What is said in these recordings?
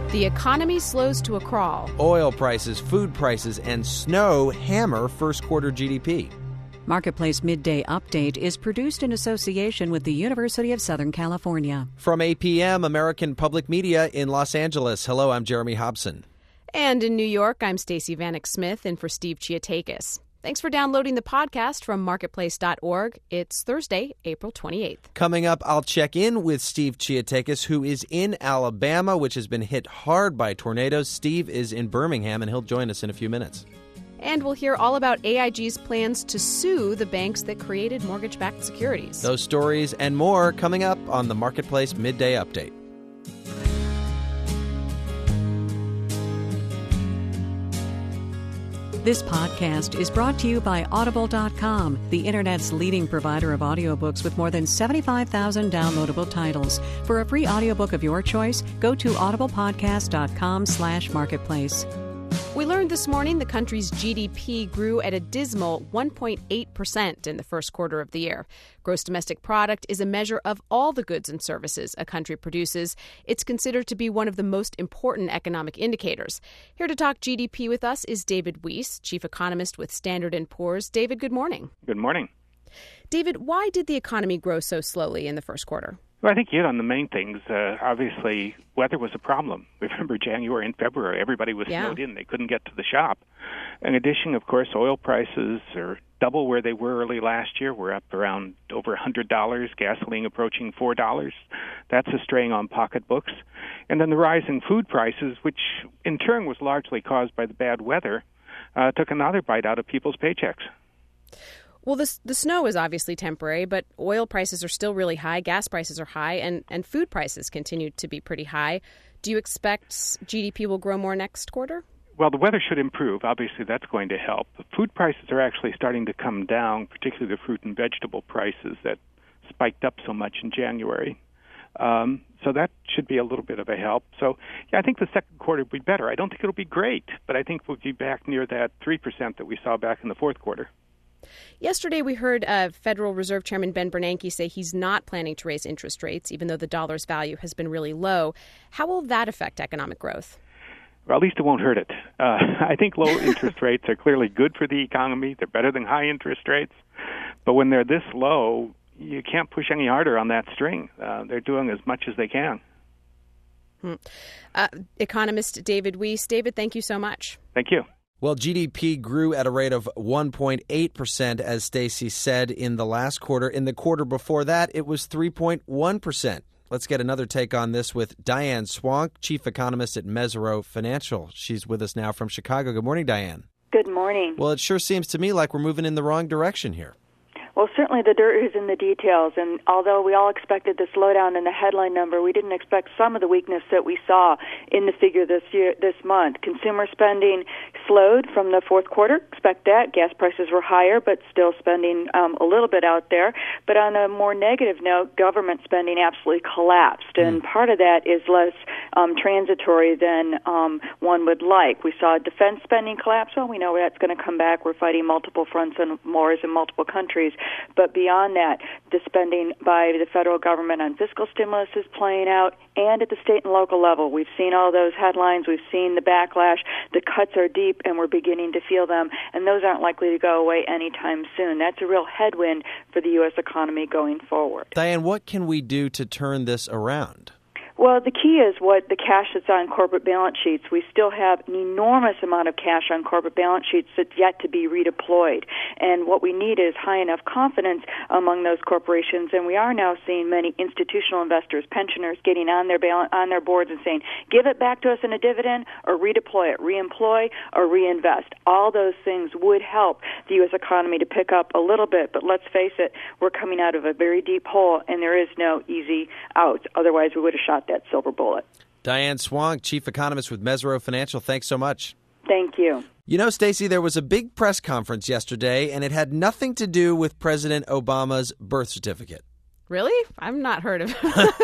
The economy slows to a crawl. Oil prices, food prices, and snow hammer first quarter GDP. Marketplace Midday Update is produced in association with the University of Southern California. From APM, American Public Media in Los Angeles. Hello, I'm Jeremy Hobson. And in New York, I'm Stacey Vanek Smith in for Steve Chiatakis. Thanks for downloading the podcast from marketplace.org. It's Thursday, April 28th. Coming up, I'll check in with Steve Chiatakis, who is in Alabama, which has been hit hard by tornadoes. Steve is in Birmingham, and he'll join us in a few minutes. And we'll hear all about AIG's plans to sue the banks that created mortgage-backed securities. Those stories and more coming up on the Marketplace Midday Update. This podcast is brought to you by Audible.com, the Internet's leading provider of audiobooks with more than 75,000 downloadable titles. For a free audiobook of your choice, go to audiblepodcast.com/marketplace. We learned this morning the country's GDP grew at a dismal 1.8% in the first quarter of the year. Gross domestic product is a measure of all the goods and services a country produces. It's considered to be one of the most important economic indicators. Here to talk GDP with us is David Weiss, chief economist with Standard & Poor's. David, good morning. Good morning. David, why did the economy grow so slowly in the first quarter? Well, I think you hit on the main things. Obviously, weather was a problem. Remember January and February, everybody was snowed in. They couldn't get to the shop. In addition, of course, oil prices are double where they were early last year. We're up around over $100, gasoline approaching $4. That's a strain on pocketbooks. And then the rise in food prices, which in turn was largely caused by the bad weather, took another bite out of people's paychecks. Well, the snow is obviously temporary, but oil prices are still really high, gas prices are high, and food prices continue to be pretty high. Do you expect GDP will grow more next quarter? Well, the weather should improve. Obviously, that's going to help. The food prices are actually starting to come down, particularly the fruit and vegetable prices that spiked up so much in January. So that should be a little bit of a help. So, yeah, I think the second quarter will be better. I don't think it'll be great, but I think we'll be back near that 3% that we saw back in the fourth quarter. Yesterday, we heard Federal Reserve Chairman Ben Bernanke say he's not planning to raise interest rates, even though the dollar's value has been really low. How will that affect economic growth? Well, at least it won't hurt it. I think low interest rates are clearly good for the economy. They're better than high interest rates. But when they're this low, you can't push any harder on that string. They're doing as much as they can. Economist David Weiss. David, thank you so much. Thank you. Well, GDP grew at a rate of 1.8%, as Stacey said, in the last quarter. In the quarter before that, it was 3.1%. Let's get another take on this with Diane Swonk, chief economist at Mesirow Financial. She's with us now from Chicago. Good morning, Diane. Good morning. Well, it sure seems to me like we're moving in the wrong direction here. Well, certainly the dirt is in the details, and although we all expected the slowdown in the headline number, we didn't expect some of the weakness that we saw in the figure this month. Consumer spending slowed from the fourth quarter. Expect that. Gas prices were higher, but still spending a little bit out there. But on a more negative note, government spending absolutely collapsed, and part of that is less transitory than one would like. We saw defense spending collapse. Well, we know that's going to come back. We're fighting multiple fronts and wars in multiple countries. But beyond that, the spending by the federal government on fiscal stimulus is playing out, and at the state and local level. We've seen all those headlines. We've seen the backlash. The cuts are deep, and we're beginning to feel them, and those aren't likely to go away anytime soon. That's a real headwind for the U.S. economy going forward. Diane, what can we do to turn this around? Well, the key is what the cash that's on corporate balance sheets. We still have an enormous amount of cash on corporate balance sheets that's yet to be redeployed. And what we need is high enough confidence among those corporations. And we are now seeing many institutional investors, pensioners, getting on their boards and saying, give it back to us in a dividend or redeploy it, reemploy or reinvest. All those things would help the U.S. economy to pick up a little bit. But let's face it, we're coming out of a very deep hole, and there is no easy out. Otherwise, we would have shot that silver bullet. Diane Swonk, chief economist with Mesirow Financial. Thanks so much. Thank you. You know, Stacey, there was a big press conference yesterday, and it had nothing to do with President Obama's birth certificate. Really? I've not heard of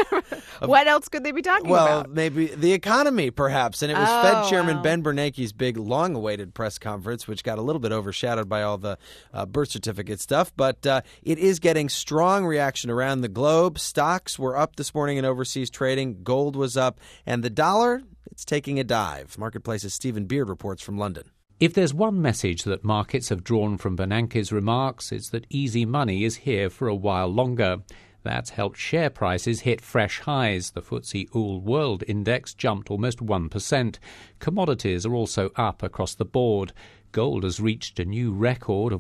What else could they be talking about? Well, maybe the economy, perhaps. And it was Fed Chairman Ben Bernanke's big, long-awaited press conference, which got a little bit overshadowed by all the birth certificate stuff. But it is getting strong reaction around the globe. Stocks were up this morning in overseas trading. Gold was up. And the dollar it's taking a dive. Marketplace's Stephen Beard reports from London. If there's one message that markets have drawn from Bernanke's remarks, it's that easy money is here for a while longer. That's helped share prices hit fresh highs. The FTSE All-World Index jumped almost 1%. Commodities are also up across the board. Gold has reached a new record of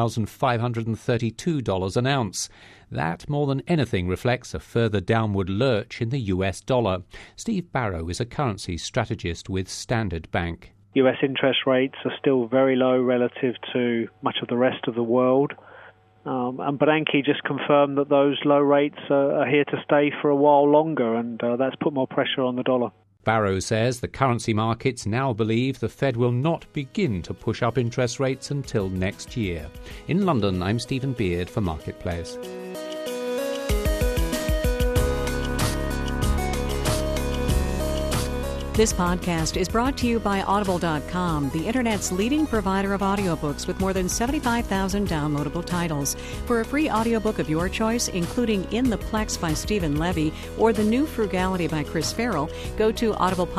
$1,532 an ounce. That, more than anything, reflects a further downward lurch in the US dollar. Steve Barrow is a currency strategist with Standard Bank. US interest rates are still very low relative to much of the rest of the world. And Bernanke just confirmed that those low rates are here to stay for a while longer, and that's put more pressure on the dollar. Barrow says the currency markets now believe the Fed will not begin to push up interest rates until next year. In London, I'm Stephen Beard for Marketplace. This podcast is brought to you by Audible.com, the Internet's leading provider of audiobooks with more than 75,000 downloadable titles. For a free audiobook of your choice, including In the Plex by Stephen Levy or The New Frugality by Chris Farrell, go to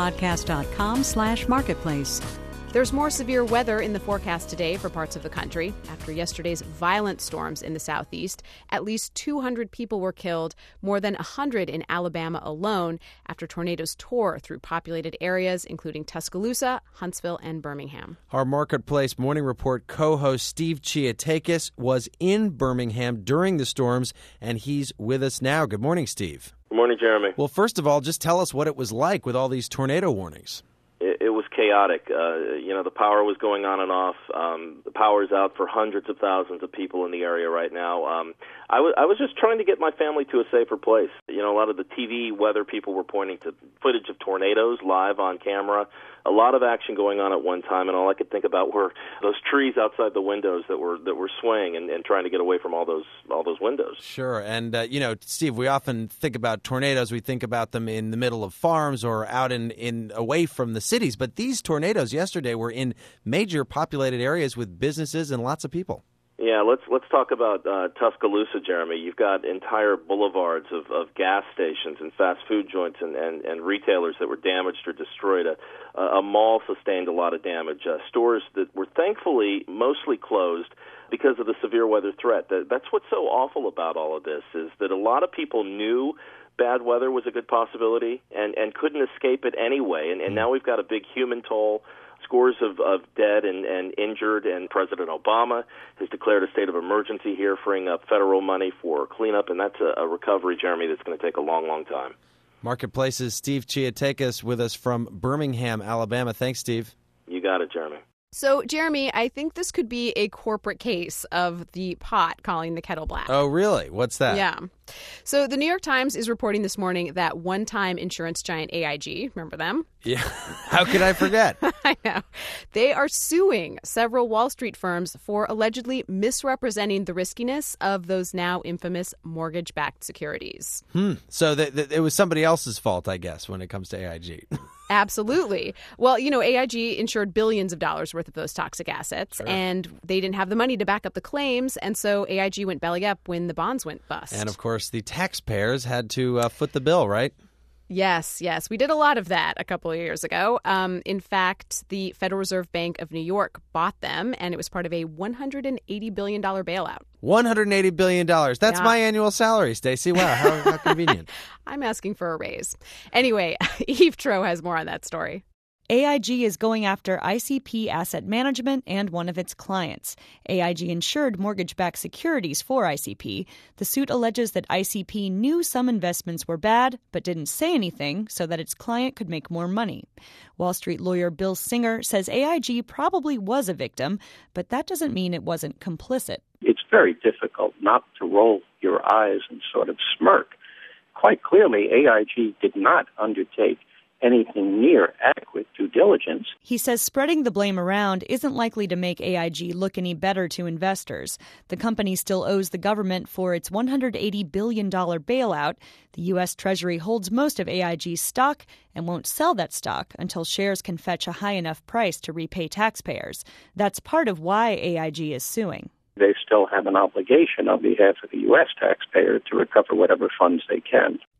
audiblepodcast.com/marketplace. There's more severe weather in the forecast today for parts of the country. After yesterday's violent storms in the southeast, at least 200 people were killed, more than 100 in Alabama alone, after tornadoes tore through populated areas, including Tuscaloosa, Huntsville, and Birmingham. Our Marketplace Morning Report co-host Steve Chiatakis was in Birmingham during the storms, and he's with us now. Good morning, Steve. Good morning, Jeremy. Well, first of all, just tell us what it was like with all these tornado warnings. It was chaotic. The power was going on and off. The power's out for hundreds of thousands of people in the area right now. I was just trying to get my family to a safer place. A lot of the TV weather people were pointing to footage of tornadoes live on camera. A lot of action going on at one time, and all I could think about were those trees outside the windows that were swaying and trying to get away from all those windows. Sure, and Steve, we often think about tornadoes. We think about them in the middle of farms or out in away from the cities. But these tornadoes yesterday were in major populated areas with businesses and lots of people. Yeah, let's talk about Tuscaloosa, Jeremy. You've got entire boulevards of gas stations and fast food joints and retailers that were damaged or destroyed. A mall sustained a lot of damage. Stores that were thankfully mostly closed because of the severe weather threat. That's what's so awful about all of this, is that a lot of people knew bad weather was a good possibility and couldn't escape it anyway. And now we've got a big human toll. Scores of dead and injured, and President Obama has declared a state of emergency here, freeing up federal money for cleanup, and that's a recovery, Jeremy, that's going to take a long, long time. Marketplace's Steve Chiatakis with us from Birmingham, Alabama. Thanks, Steve. You got it, Jeremy. So, Jeremy, I think this could be a corporate case of the pot calling the kettle black. Oh, really? What's that? Yeah. So the New York Times is reporting this morning that one-time insurance giant AIG, remember them? Yeah. How could I forget? I know. They are suing several Wall Street firms for allegedly misrepresenting the riskiness of those now infamous mortgage-backed securities. So it was somebody else's fault, I guess, when it comes to AIG. Absolutely. Well, AIG insured billions of dollars worth of those toxic assets, Sure. and they didn't have the money to back up the claims, and so AIG went belly up when the bonds went bust. And, of course, the taxpayers had to foot the bill, right? Yes. We did a lot of that a couple of years ago. In fact, the Federal Reserve Bank of New York bought them, and it was part of a $180 billion bailout. $180 billion. That's my annual salary, Stacey. Wow, how convenient. I'm asking for a raise. Anyway, Eve Troeh has more on that story. AIG is going after ICP Asset Management and one of its clients. AIG insured mortgage-backed securities for ICP. The suit alleges that ICP knew some investments were bad, but didn't say anything so that its client could make more money. Wall Street lawyer Bill Singer says AIG probably was a victim, but that doesn't mean it wasn't complicit. It's very difficult not to roll your eyes and sort of smirk. Quite clearly, AIG did not undertake anything near adequate due diligence. He says spreading the blame around isn't likely to make AIG look any better to investors. The company still owes the government for its $180 billion bailout. The U.S. Treasury holds most of AIG's stock and won't sell that stock until shares can fetch a high enough price to repay taxpayers. That's part of why AIG is suing. They still have an obligation on behalf of the U.S. taxpayer to recover whatever funds they can.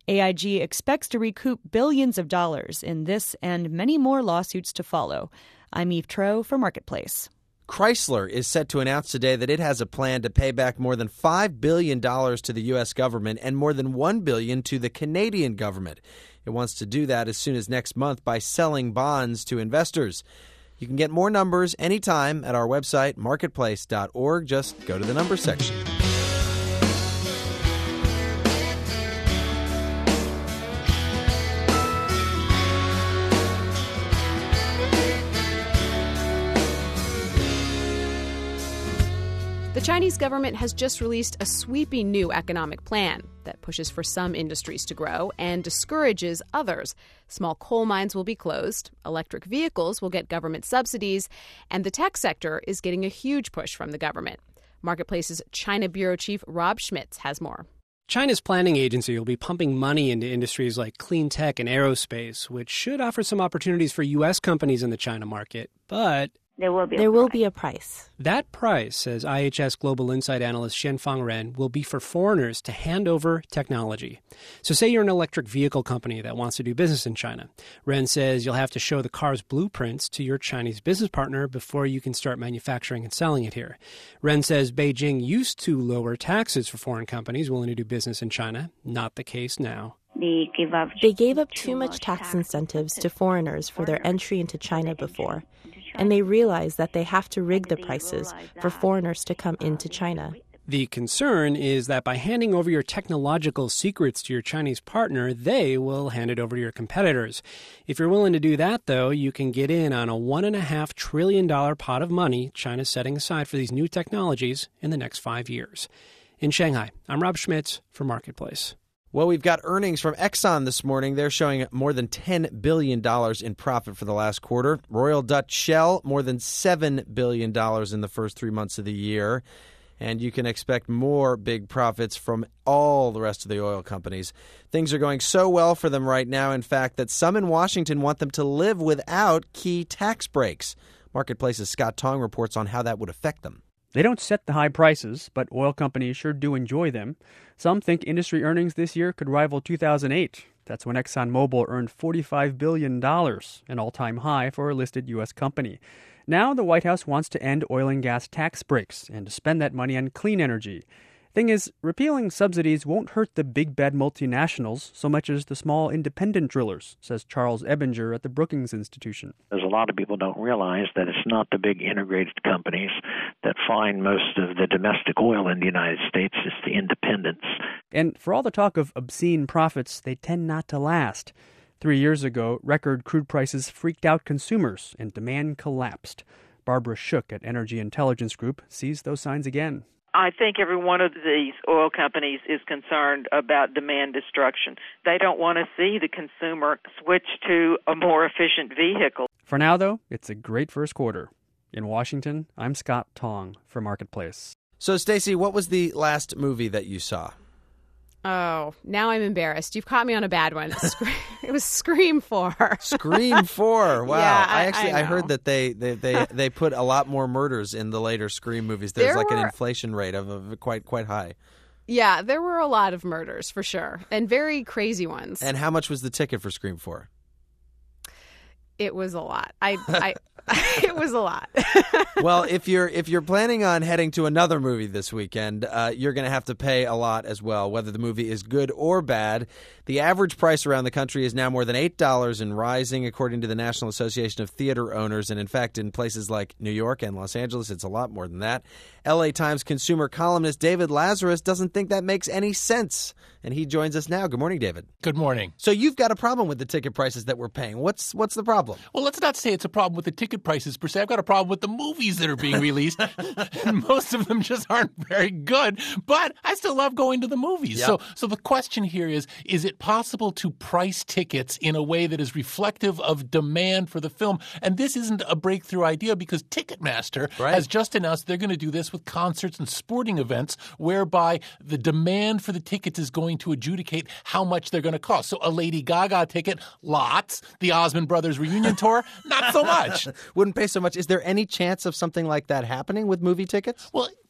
AIG expects to recoup billions of dollars in this and many more lawsuits to follow. I'm Eve Troeh for Marketplace. Chrysler is set to announce today that it has a plan to pay back more than $5 billion to the U.S. government and more than $1 billion to the Canadian government. It wants to do that as soon as next month by selling bonds to investors. You can get more numbers anytime at our website, marketplace.org. Just go to the numbers section. The Chinese government has just released a sweeping new economic plan that pushes for some industries to grow and discourages others. Small coal mines will be closed, electric vehicles will get government subsidies, and the tech sector is getting a huge push from the government. Marketplace's China Bureau Chief Rob Schmitz has more. China's planning agency will be pumping money into industries like clean tech and aerospace, which should offer some opportunities for U.S. companies in the China market, but there will be a price. That price, says IHS Global Insight analyst Xianfang Ren, will be for foreigners to hand over technology. So say you're an electric vehicle company that wants to do business in China. Ren says you'll have to show the car's blueprints to your Chinese business partner before you can start manufacturing and selling it here. Ren says Beijing used to lower taxes for foreign companies willing to do business in China. Not the case now. They gave up too much tax incentives to foreigners for their entry into China before, and they realized that they have to rig the prices for foreigners to come into China. The concern is that by handing over your technological secrets to your Chinese partner, they will hand it over to your competitors. If you're willing to do that, though, you can get in on a $1.5 trillion pot of money China's setting aside for these new technologies in the next 5 years. In Shanghai, I'm Rob Schmitz for Marketplace. Well, we've got earnings from Exxon this morning. They're showing more than $10 billion in profit for the last quarter. Royal Dutch Shell, more than $7 billion in the first 3 months of the year. And you can expect more big profits from all the rest of the oil companies. Things are going so well for them right now, in fact, that some in Washington want them to live without key tax breaks. Marketplace's Scott Tong reports on how that would affect them. They don't set the high prices, but oil companies sure do enjoy them. Some think industry earnings this year could rival 2008. That's when ExxonMobil earned $45 billion, an all-time high for a listed U.S. company. Now the White House wants to end oil and gas tax breaks and to spend that money on clean energy. Thing is, repealing subsidies won't hurt the big bad multinationals so much as the small independent drillers, says Charles Ebinger at the Brookings Institution. There's a lot of people don't realize that it's not the big integrated companies that find most of the domestic oil in the United States. It's the independents. And for all the talk of obscene profits, they tend not to last. 3 years ago, record crude prices freaked out consumers and demand collapsed. Barbara Shook at Energy Intelligence Group sees those signs again. I think every one of these oil companies is concerned about demand destruction. They don't want to see the consumer switch to a more efficient vehicle. For now, though, it's a great first quarter. In Washington, I'm Scott Tong for Marketplace. So, Stacey, what was the last movie that you saw? Oh, now I'm embarrassed. You've caught me on a bad one. It was Scream 4. Scream 4. Wow. Yeah, I heard that they put a lot more murders in the later Scream movies. There's an inflation rate of quite high. Yeah, there were a lot of murders for sure, and very crazy ones. And how much was the ticket for Scream 4? It was a lot. It was a lot. Well, if you're planning on heading to another movie this weekend, you're going to have to pay a lot as well, whether the movie is good or bad. The average price around the country is now more than $8 and rising, according to the National Association of Theater Owners. And in fact, in places like New York and Los Angeles, it's a lot more than that. LA Times consumer columnist David Lazarus doesn't think that makes any sense. And he joins us now. Good morning, David. Good morning. So you've got a problem with the ticket prices that we're paying. What's the problem? Well, let's not say it's a problem with the ticket prices per se. I've got a problem with the movies that are being released. And most of them just aren't very good. But I still love going to the movies. Yep. So the question here is it possible to price tickets in a way that is reflective of demand for the film? And this isn't a breakthrough idea because Ticketmaster has just announced they're going to do this with concerts and sporting events whereby the demand for the tickets is going to adjudicate how much they're going to cost. So a Lady Gaga ticket, lots. The Osmond Brothers reunion tour, not so much. Wouldn't pay so much. Is there any chance of something like that happening with movie tickets? Well,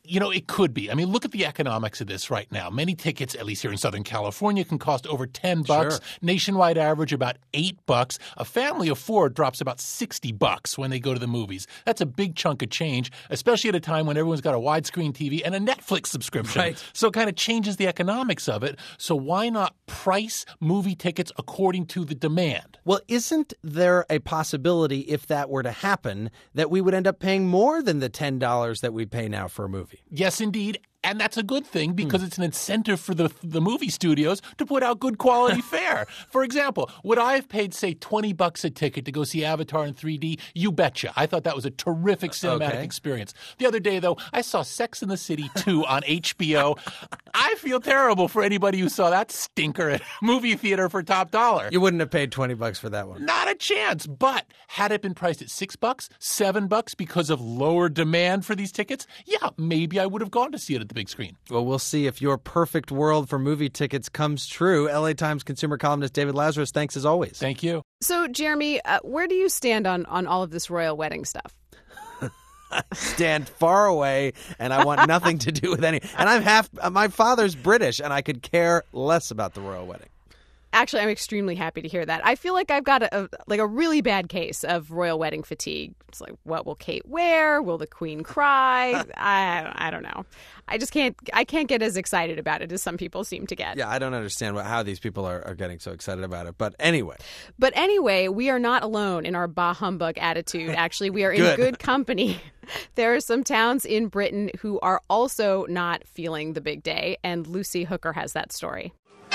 It could be. I mean, look at the economics of this right now. Many tickets, at least here in Southern California, can cost over $10. Sure. Nationwide average about $8. A family of 4 drops about $60 when they go to the movies. That's a big chunk of change, especially at a time when everyone's got a widescreen TV and a Netflix subscription. Right. So it kind of changes the economics of it. So why not price movie tickets according to the demand? Well, isn't there a possibility, if that were to happen, that we would end up paying more than the $10 that we pay now for a movie? Yes, indeed. And that's a good thing because it's an incentive for the movie studios to put out good quality fare. For example, would I have paid, say, $20 a ticket to go see Avatar in 3D? You betcha. I thought that was a terrific cinematic experience. The other day, though, I saw Sex and the City 2 on HBO. I feel terrible for anybody who saw that stinker at a movie theater for top dollar. You wouldn't have paid $20 for that one. Not a chance. But had it been priced at $6, $7 because of lower demand for these tickets, yeah, maybe I would have gone to see it at the big screen. Well, we'll see if your perfect world for movie tickets comes true. LA Times consumer columnist David Lazarus, thanks as always. Thank you. So, Jeremy, where do you stand on all of this royal wedding stuff? I stand far away, and I want nothing to do with any. And my father's British, and I could care less about the royal wedding. Actually, I'm extremely happy to hear that. I feel like I've got a really bad case of royal wedding fatigue. It's like, what will Kate wear? Will the Queen cry? I don't know. I can't get as excited about it as some people seem to get. Yeah, I don't understand how these people are getting so excited about it. But anyway, we are not alone in our bah humbug attitude. Actually, we are in good company. There are some towns in Britain who are also not feeling the big day, and Lucy Hooker has that story.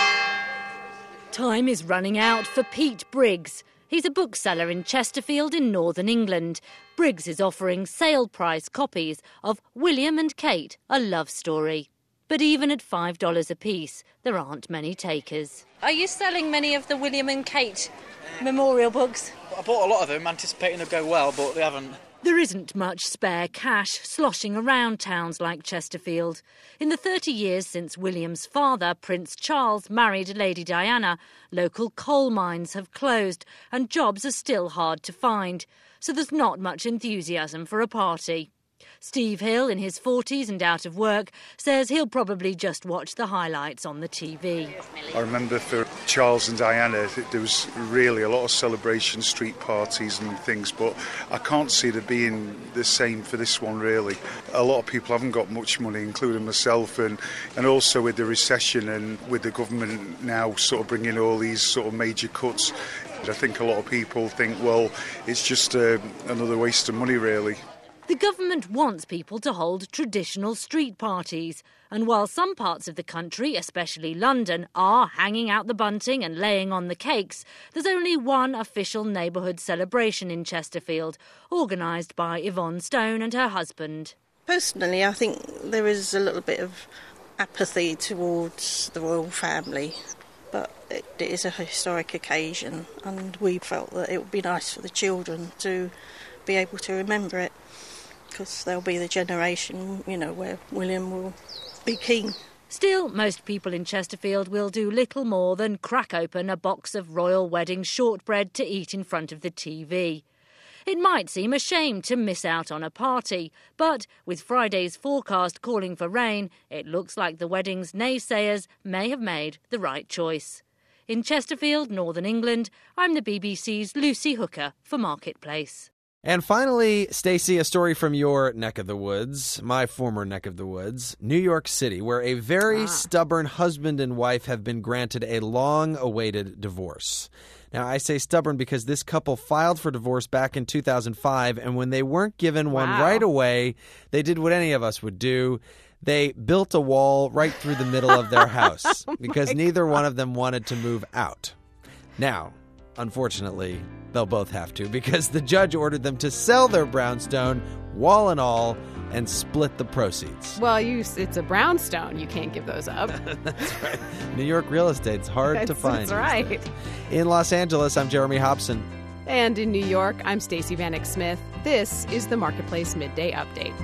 Time is running out for Pete Briggs. He's a bookseller in Chesterfield in northern England. Briggs is offering sale price copies of William and Kate, A Love Story. But even at $5 apiece, there aren't many takers. Are you selling many of the William and Kate memorial books? I bought a lot of them, anticipating they'd go well, but they haven't. There isn't much spare cash sloshing around towns like Chesterfield. In the 30 years since William's father, Prince Charles, married Lady Diana, local coal mines have closed and jobs are still hard to find. So there's not much enthusiasm for a party. Steve Hill, in his 40s and out of work, says he'll probably just watch the highlights on the TV. I remember for Charles and Diana, there was really a lot of celebration, street parties and things, but I can't see there being the same for this one, really. A lot of people haven't got much money, including myself, and also with the recession and with the government now sort of bringing all these sort of major cuts, I think a lot of people think, well, it's just another waste of money, really. The government wants people to hold traditional street parties. And while some parts of the country, especially London, are hanging out the bunting and laying on the cakes, there's only one official neighbourhood celebration in Chesterfield, organised by Yvonne Stone and her husband. Personally, I think there is a little bit of apathy towards the royal family. But it is a historic occasion, and we felt that it would be nice for the children to be able to remember it, because they'll be the generation, where William will be king. Still, most people in Chesterfield will do little more than crack open a box of royal wedding shortbread to eat in front of the TV. It might seem a shame to miss out on a party, but with Friday's forecast calling for rain, it looks like the wedding's naysayers may have made the right choice. In Chesterfield, northern England, I'm the BBC's Lucy Hooker for Marketplace. And finally, Stacey, a story from your neck of the woods, my former neck of the woods, New York City, where a very stubborn husband and wife have been granted a long-awaited divorce. Now, I say stubborn because this couple filed for divorce back in 2005, and when they weren't given one right away, they did what any of us would do. They built a wall right through the middle of their house because neither one of them wanted to move out. Now, unfortunately, they'll both have to because the judge ordered them to sell their brownstone, wall and all, and split the proceeds. Well, it's a brownstone. You can't give those up. That's right. New York real estate's hard to find. That's right. In Los Angeles, I'm Jeremy Hobson. And in New York, I'm Stacey Vanek Smith. This is the Marketplace Midday Update.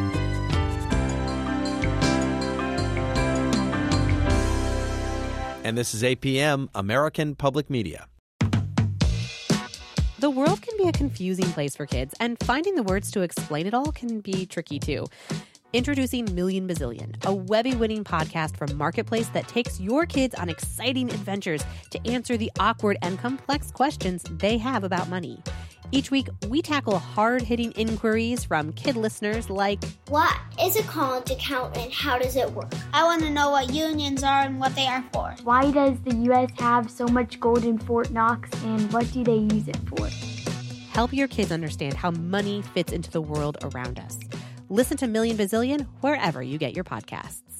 And this is APM, American Public Media. The world can be a confusing place for kids, and finding the words to explain it all can be tricky too. Introducing Million Bazillion, a Webby-winning podcast from Marketplace that takes your kids on exciting adventures to answer the awkward and complex questions they have about money. Each week, we tackle hard-hitting inquiries from kid listeners like, what is a college account and how does it work? I want to know what unions are and what they are for. Why does the U.S. have so much gold in Fort Knox and what do they use it for? Help your kids understand how money fits into the world around us. Listen to Million Bazillion wherever you get your podcasts.